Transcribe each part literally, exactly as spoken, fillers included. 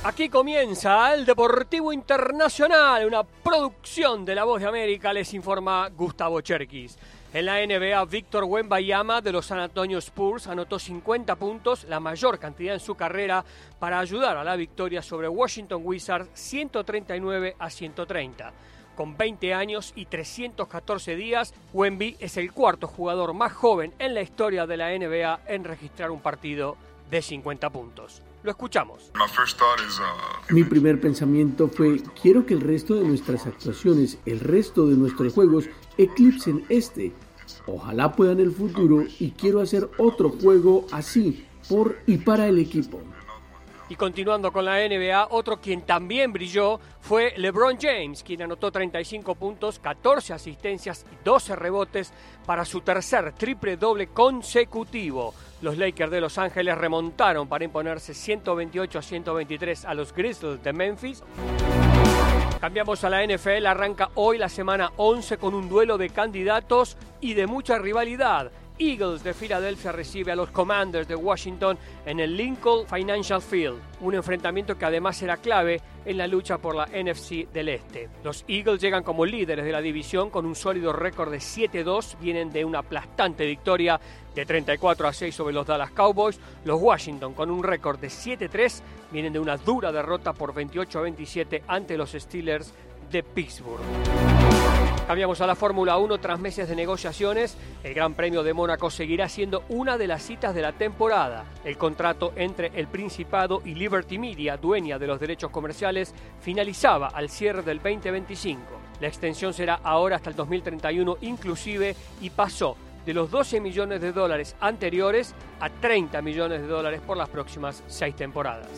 Aquí comienza el Deportivo Internacional, una producción de La Voz de América, les informa Gustavo Cherkis. En la N B A, Víctor Wembanyama de los San Antonio Spurs anotó cincuenta puntos, la mayor cantidad en su carrera, para ayudar a la victoria sobre Washington Wizards ciento treinta y nueve a ciento treinta. Con veinte años y trescientos catorce días, Wemby es el cuarto jugador más joven en la historia de la N B A en registrar un partido de cincuenta puntos. Lo escuchamos. Mi primer pensamiento fue, quiero que el resto de nuestras actuaciones, el resto de nuestros juegos, eclipsen este. Ojalá pueda en el futuro y quiero hacer otro juego así, por y para el equipo. Y continuando con la N B A, otro quien también brilló fue LeBron James, quien anotó treinta y cinco puntos, catorce asistencias y doce rebotes para su tercer triple doble consecutivo. Los Lakers de Los Ángeles remontaron para imponerse ciento veintiocho a ciento veintitrés a los Grizzlies de Memphis. Cambiamos a la N F L, arranca hoy la semana once con un duelo de candidatos y de mucha rivalidad. Eagles de Filadelfia recibe a los Commanders de Washington en el Lincoln Financial Field, un enfrentamiento que además será clave en la lucha por la N F C del Este. Los Eagles llegan como líderes de la división con un sólido récord de siete dos, vienen de una aplastante victoria de treinta y cuatro a seis sobre los Dallas Cowboys. Los Washington, con un récord de siete tres, vienen de una dura derrota por veintiocho a veintisiete ante los Steelers de Pittsburgh. Cambiamos a la Fórmula uno. Tras meses de negociaciones, el Gran Premio de Mónaco seguirá siendo una de las citas de la temporada. El contrato entre el Principado y Liberty Media, dueña de los derechos comerciales, finalizaba al cierre del veinte veinticinco. La extensión será ahora hasta el dos mil treinta y uno inclusive y pasó de los doce millones de dólares anteriores a treinta millones de dólares por las próximas seis temporadas.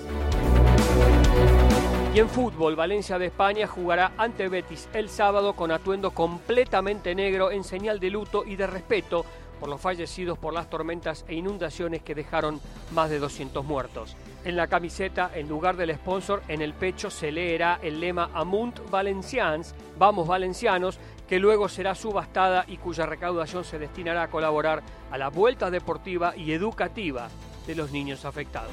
Y en fútbol, Valencia de España jugará ante Betis el sábado con atuendo completamente negro en señal de luto y de respeto por los fallecidos por las tormentas e inundaciones que dejaron más de doscientos muertos. En la camiseta, en lugar del sponsor, en el pecho se leerá el lema Amunt Valencians, Vamos Valencianos, que luego será subastada y cuya recaudación se destinará a colaborar a la vuelta deportiva y educativa de los niños afectados.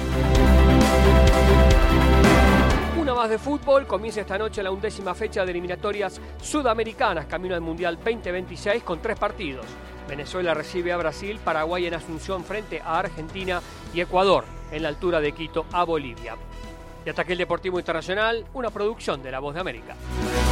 Una más de fútbol, comienza esta noche la undécima fecha de eliminatorias sudamericanas, camino al Mundial veinte veintiséis con tres partidos. Venezuela recibe a Brasil, Paraguay en Asunción frente a Argentina y Ecuador en la altura de Quito a Bolivia. Y hasta aquí el Deportivo Internacional, una producción de La Voz de América.